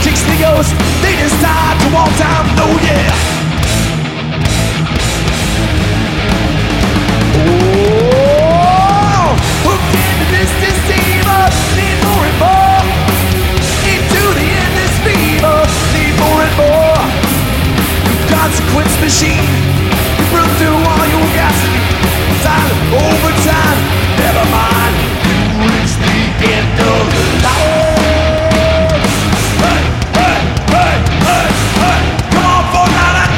chase the ghost. They decide to walk down, oh yeah. Oh, hooked into this deceiver, need more and more. Into the endless fever, need more and more. Consequence machine, you burn through all your gasoline. Silent overtime, never mind. You reach the end of the line. Hey, hey, hey, hey, hey. Come on, for now, that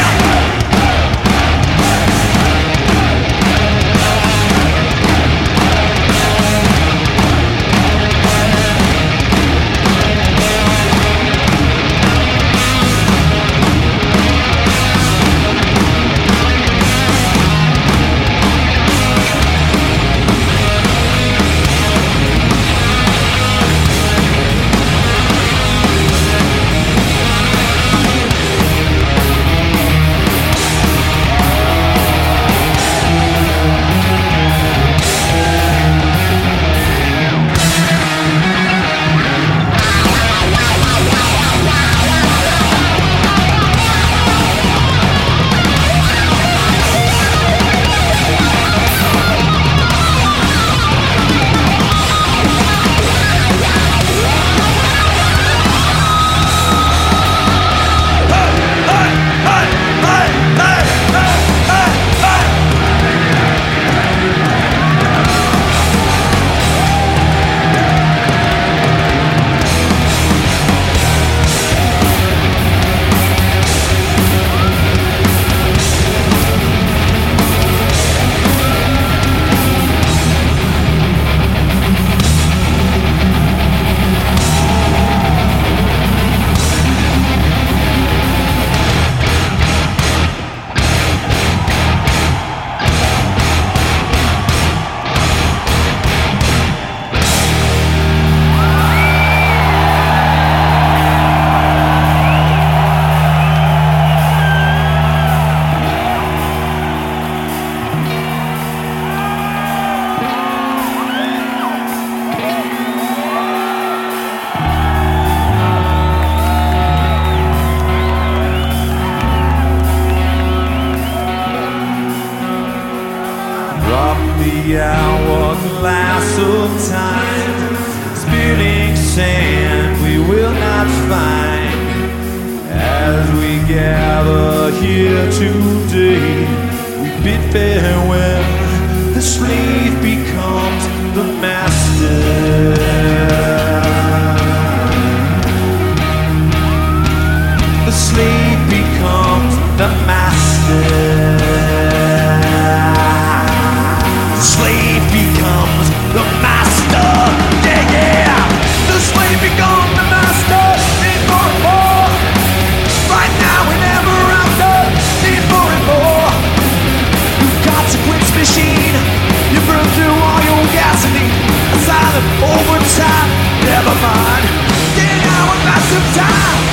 the hourglass of time, spinning sand we will not find. As we gather here today, we bid farewell. The slave becomes the master. The slave becomes the master. Slave becomes the master. Yeah, yeah. The slave becomes the master. Need more and more. Right now and ever after. Need more and more. Consequence machine. You burn through all your gasoline. A silent overtime. Never mind. Getting out of massive time.